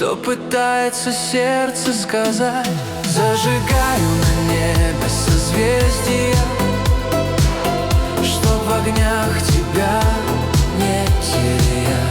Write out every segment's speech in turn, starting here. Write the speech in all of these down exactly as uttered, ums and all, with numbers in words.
что пытается сердце сказать. Зажигаю на небе созвездия, чтоб в огнях тебя не терять.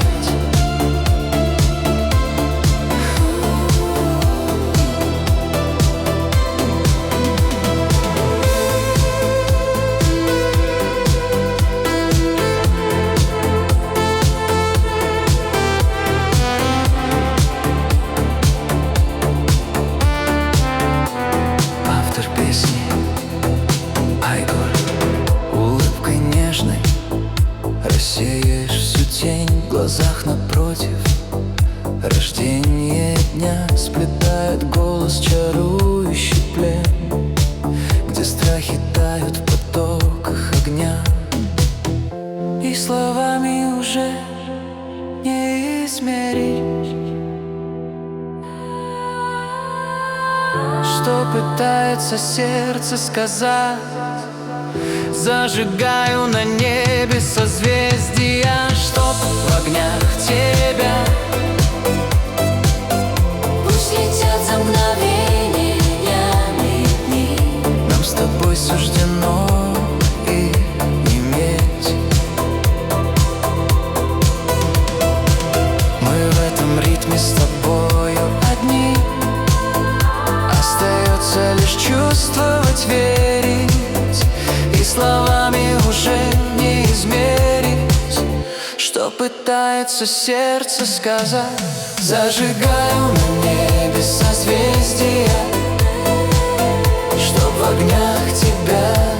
Улыбкой нежной рассеешь всю тень в глазах напротив. Рождение дня сплетает голос чарующий плен, где страхи тают в потоках огня, и словами уже не измерить, что пытается сердце сказать. Зажигаю на небе созвездия, чтоб в огнях тебя пусть летят за мгновениями дни. Нам с тобой суждено их иметь. Мы в этом ритме с тобою одни. Остается лишь чувствовать, верить, и словами уже не измерить, что пытается сердце сказать. Зажигаю на небе созвездия, чтоб в огнях тебя